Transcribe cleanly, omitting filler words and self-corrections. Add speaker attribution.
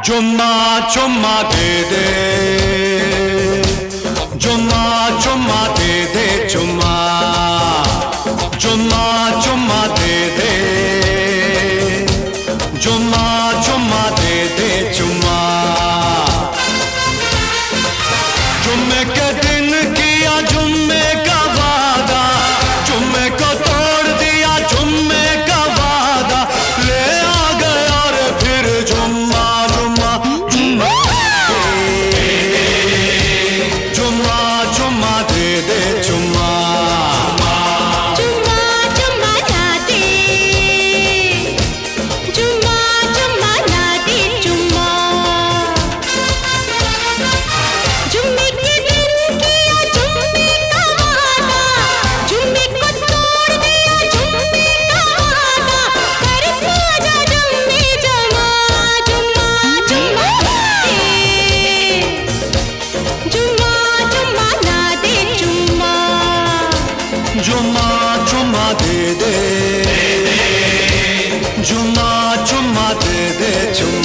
Speaker 1: चुम्मा चुम्मा दे दे, चुम्मा चुम्मा दे दे, चुम्मा चुम्मा चुम्मा दे दे, चुम्मा चुम्मा दे दे, चुम्मा। जुम्मे के दिन किया जुम्मे का वादा, जुम्मे को तोड़ दिया जुम्मे का वादा, ले आ गया रे फिर जुम्मा जुम्मा जुम्मा जुम्मा जुम्मा दे दे, जुम्मा
Speaker 2: जुम्मा जुम्मा ना दे, जुम्मा जुम्मा ना दे, जुम्मा। जुम्मे के दिन किया जुम्मे का वादा, जुम्मे को तोड़ दिया जुम्मे का वादा, करके आजा जुम्मे जमा, जुम्मा जुम्मा दे, जुम्मा जुम्मा ना दे, जुम्मा।
Speaker 1: जुम्मा जुम्मा दे दे, जुम्मा जुम्मा दे दे, जुम्मा।